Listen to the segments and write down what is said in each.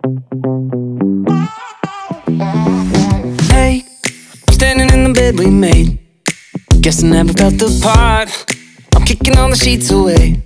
Hey, I'm standing in the bed we made. Guess I never felt the part. I'm kicking all the sheets away.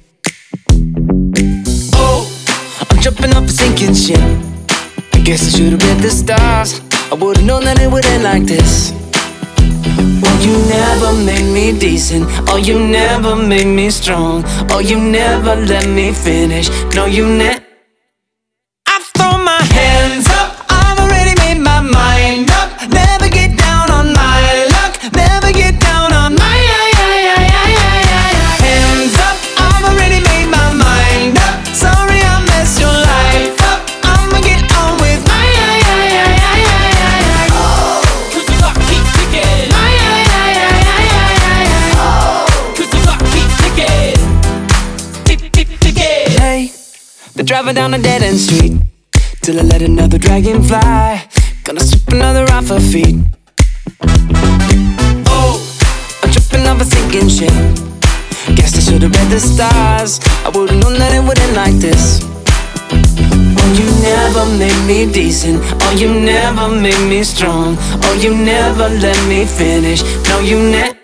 Oh, I'm jumping off a sinking ship. I guess I should've read the stars. I would've known that it would end like this. Oh, you never made me decent. Oh, you never made me strong. Oh, you never let me finish. No, you never. I've thrown my hands up. I've already made my mind up. Never get down on my luck. Never get down on my hands up. I've already made my mind up. Sorry I messed your life up. I'ma get on with my cause the clock keeps ticking. Cause the clock keeps ticking. Tick, tick, ticking. Hey, they're driving down a dead-end street till I let another dragon fly. Gonna sweep another off her feet. Oh, I'm tripping off a sinking ship. Guess I should've read the stars. I would've known that it would end like this. Oh, you never made me decent. Oh, you never made me strong. Oh, you never let me finish. No, you never.